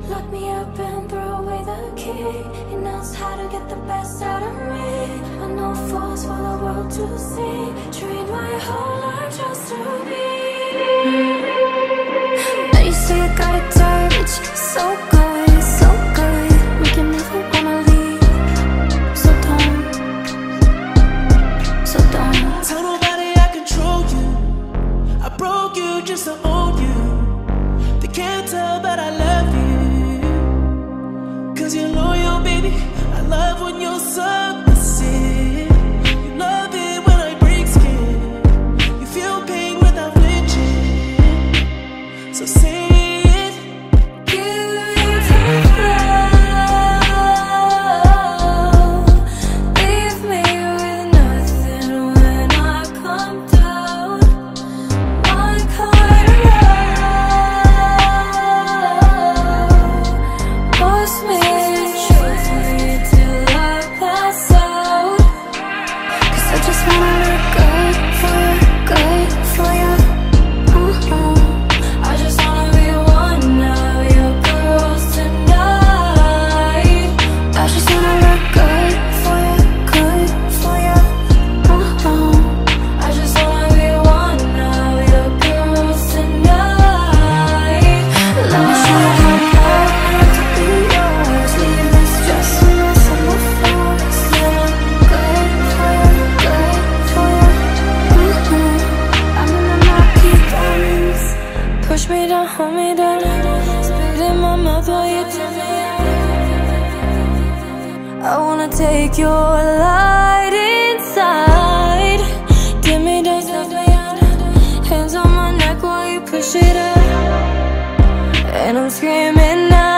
Lock me up and throw away the key. He knows how to get the best out of me. I know force for the world to see. Trade my whole life just to be. Now you say I got a touch, so good, so good. Make you never wanna leave. So don't tell nobody I control you. I broke you just to own you. They can't tell but I love you, 'cause you're loyal, baby. I love when you're submissive. You love it when I break skin. You feel pain without flinching. So say it. give it tough love. Leave me with nothing when I come down. My kind of love push me till I pass out. 'Cause I just wanna look good for you, good for you. I just wanna be one of your girls tonight. I just wanna look good for you, good for you. I just wanna be one of your girls tonight. Let me show you how hard to be yours. Leave this dress a mess on the floor. Still good for you, good for you. I'm in my key diamonds. Push me down, hold me down. Spit in my mouth while you tell me. I wanna take your light inside. Dim me down, snuff me out. Hands on my neck while you push it up. And I'm screaming now.